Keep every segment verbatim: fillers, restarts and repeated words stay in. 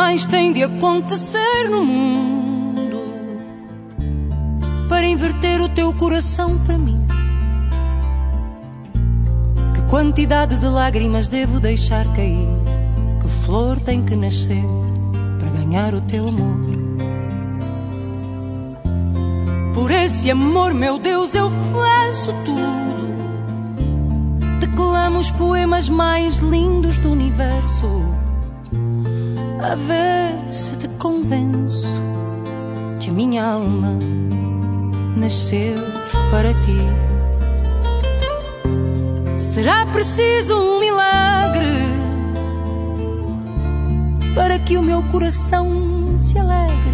mais tem de acontecer no mundo para inverter o teu coração para mim? Que quantidade de lágrimas devo deixar cair? Que flor tem que nascer para ganhar o teu amor? Por esse amor, meu Deus, eu faço tudo. Declamo os poemas mais lindos do universo, a ver se te convenço que a minha alma nasceu para ti. Será preciso um milagre para que o meu coração se alegre.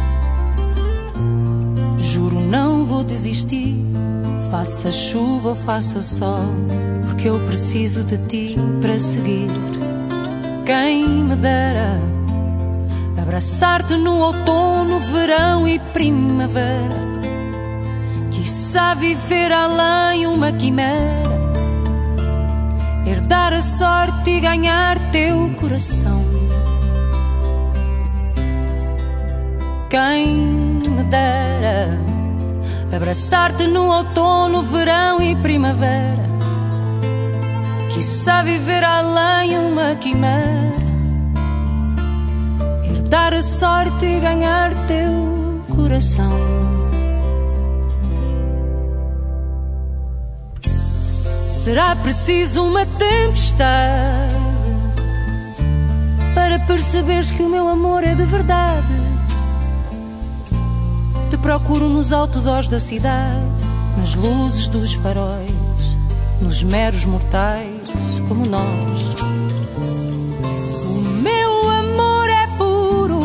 Juro, não vou desistir, faça chuva ou faça sol, porque eu preciso de ti para seguir. Quem me dera abraçar-te no outono, verão e primavera, quiçá viver além uma quimera, herdar a sorte e ganhar teu coração. Quem me dera abraçar-te no outono, verão e primavera, quiçá viver além uma quimera, herdar a sorte e ganhar teu coração. Será preciso uma tempestade para perceberes que o meu amor é de verdade. Te procuro nos outdoors da cidade, nas luzes dos faróis, nos meros mortais como nós. O meu amor é puro,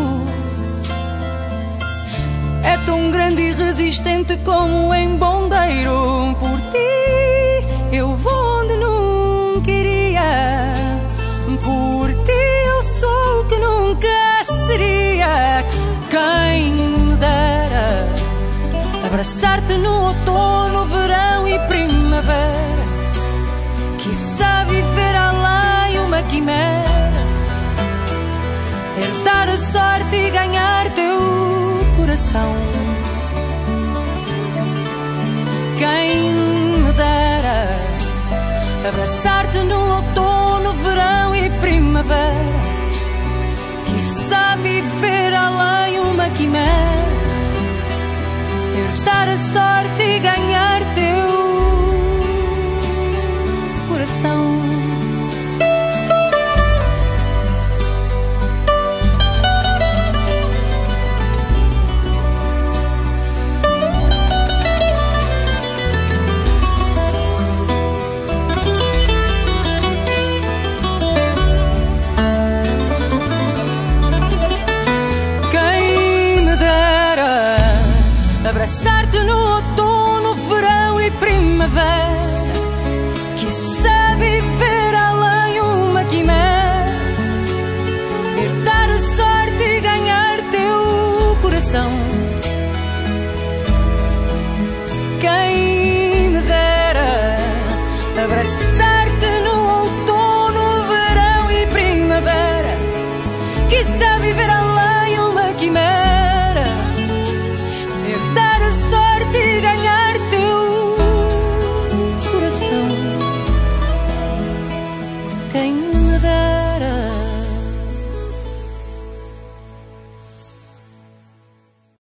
é tão grande e resistente como um embondeiro. Por ti eu vou onde nunca iria, por ti eu sou o que nunca seria. Quem me dera abraçar-te no outono, verão e primavera, quiçá viver além uma quimera, herdar a sorte e ganhar teu coração. Quem me dera abraçar-te no outono, verão e primavera, quiçá viver além uma quimera, herdar a sorte e ganhar teu coração. Abraçar-te no outono, verão e primavera, quiçá viver além uma quimera, herdar a sorte e ganhar teu coração. Quem me dera abraçar-te no outono, verão e primavera, quiçá viver além uma quimera, herdar a sorte e ganhar teu coração. Quem